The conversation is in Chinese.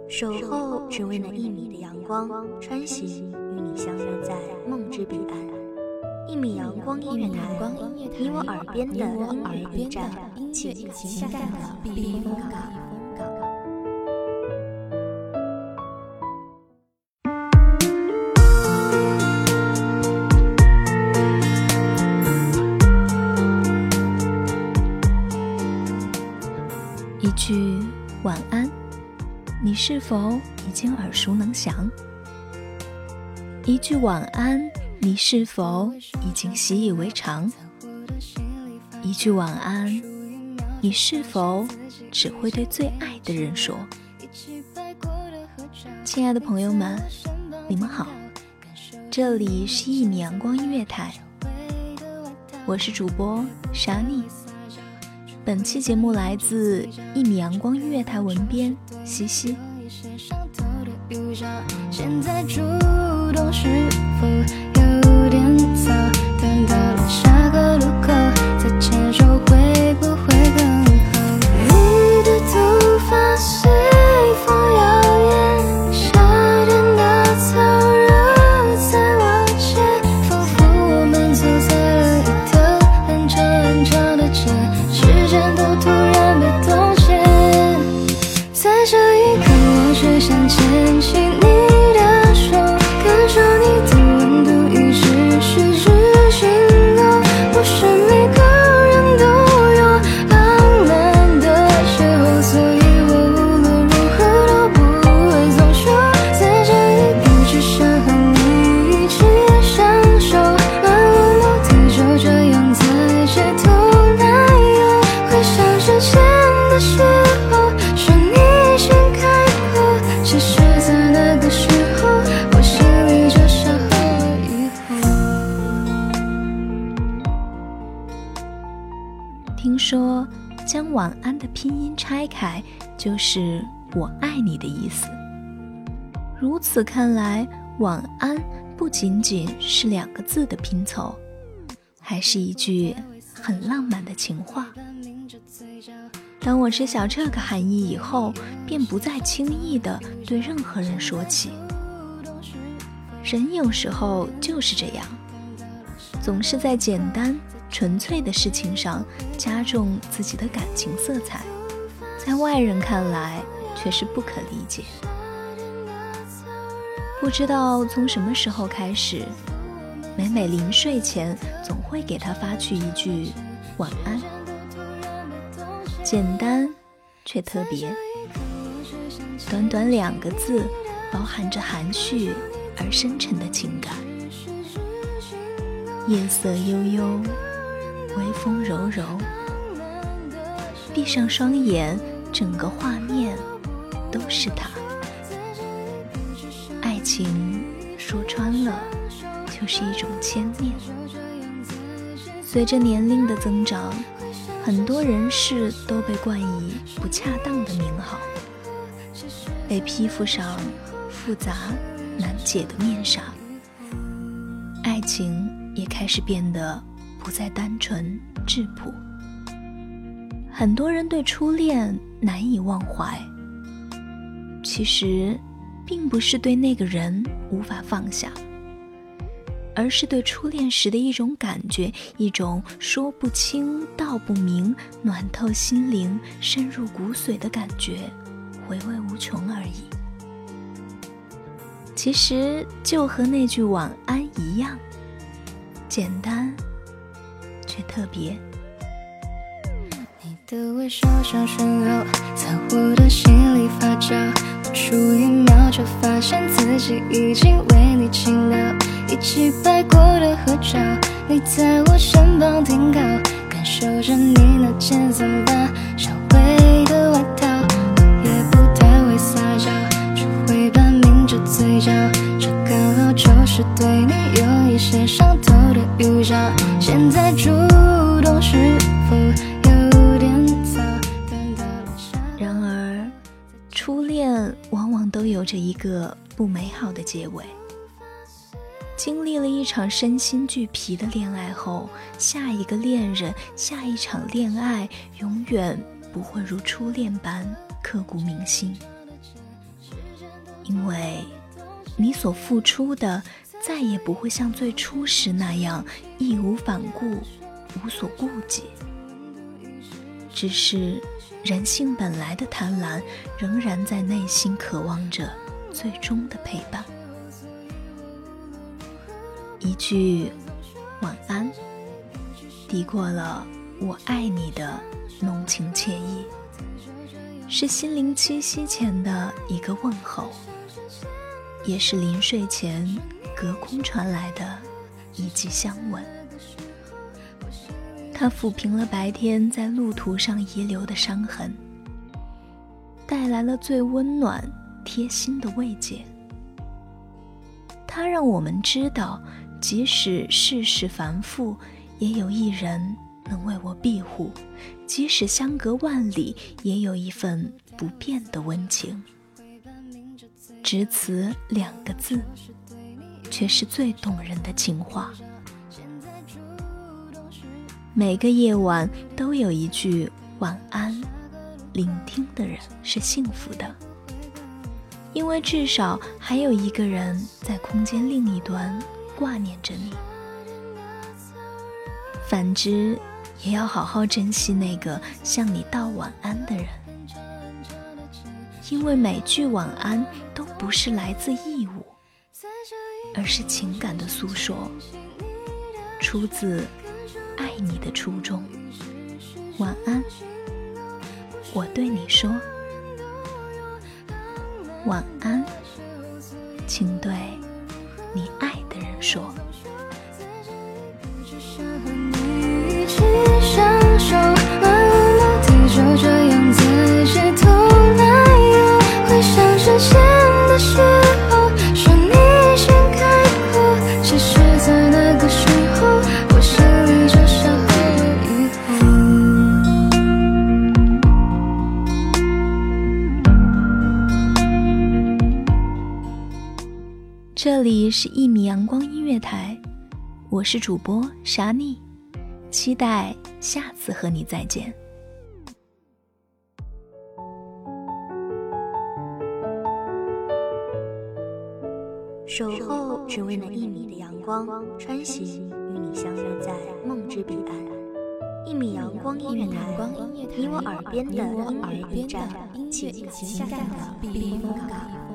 守候只为那1米的阳光，穿行与你相约在梦之彼岸。1米阳光音乐台，你我耳边的音乐驿站，情感的避风港。 一句晚安，你是否已经耳熟能详？一句晚安，你是否已经习以为常？一句晚安，你是否只会对最爱的人说？亲爱的朋友们，你们好，这里是1米阳光音乐台，我是主播莎妮。本期节目来自1米阳光音乐台文编西西。 现在主动是否有点早？等到了下个路口再牵手会不会更好？你的头发随风摇曳，夏天的草热在我肩，仿佛我们走在了一条很长很长的街，时间都突然被冻结。在这一刻我却想牵起你的手，感受你的温度，一直十指紧扣。不是每个人都有浪漫的邂逅，所以我无论如何都不会松手。在这一步，只想和你一起享受，漫无目的就这样在街头漫游，回想之前的邂逅，是你先开口，其实在那个时候我心里就想好了以后。 听说将晚安的拼音拆开就是我爱你的意思，如此看来，晚安不仅仅是2个字的拼凑，还是一句很浪漫的情话。当我知晓这个含义以后，便不再轻易地对任何人说起。人有时候就是这样，总是在简单纯粹的事情上加重自己的感情色彩，在外人看来却是不可理解。不知道从什么时候开始，每临睡前总会给他发去一句晚安，简单却特别，短短2个字，包含着含蓄而深沉的情感。夜色悠悠，微风柔柔，闭上双眼，整个画面都是他。爱情说穿了就是一种牵念。随着年龄的增长，很多人事都被冠以不恰当的名号，被披附上复杂难解的面纱，爱情也开始变得不再单纯质朴。很多人对初恋难以忘怀，其实并不是对那个人无法放下，而是对初恋时的一种感觉，一种说不清道不明，暖透心灵深入骨髓的感觉，回味无穷而已。其实就和那句晚安一样，简单却特别。 你的微笑像讯号，在我的心里发酵，不出1秒就发现自己已经为你倾倒。一起拍过的合照，你在我身旁停靠，感受着你那件散发香味的外套。我也不太会撒娇，只会半抿着嘴角，这刚好就是对你有一些上头的预兆。现在主动是否有点早？ 然而初恋往往都有着一个不美好的结尾。经历了一场身心俱疲的恋爱后，下一个恋人，下一场恋爱永远不会如初恋般刻骨铭心。 因为你所付出的再也不会像最初时那样义无反顾、无所顾忌。只是人性本来的贪婪，仍然在内心渴望着最终的陪伴。一句晚安，抵过了我爱你的浓情惬意，是心灵栖息前的一个问候，也是临睡前隔空传来的一记相吻。它抚平了白天在路途上遗留的伤痕，带来了最温暖贴心的慰藉。它让我们知道，即使世事繁复，也有一人能为我庇护，即使相隔万里，也有一份不变的温情。只此2个字，却是最动人的情话。每个夜晚都有一句晚安，聆听的人是幸福的，因为至少还有一个人在空间另一端挂念着你。反之，也要好好珍惜那个向你道晚安的人，因为每句晚安都不是来自义务，而是情感的诉说，出自爱你的初衷。晚安，我对你说。晚安，请对你爱的人说。 就这样在街头来游，回想之前的时候，说你先开口，其实在那个时候，我心里就想好了以后。这里是1米阳光音乐台，我是主播傻妮，期待下次和你再见。 守候只为那1米的阳光，穿行与你相约在梦之彼岸。1米阳光音乐台，你我耳边的音乐驿站，情感的避风港。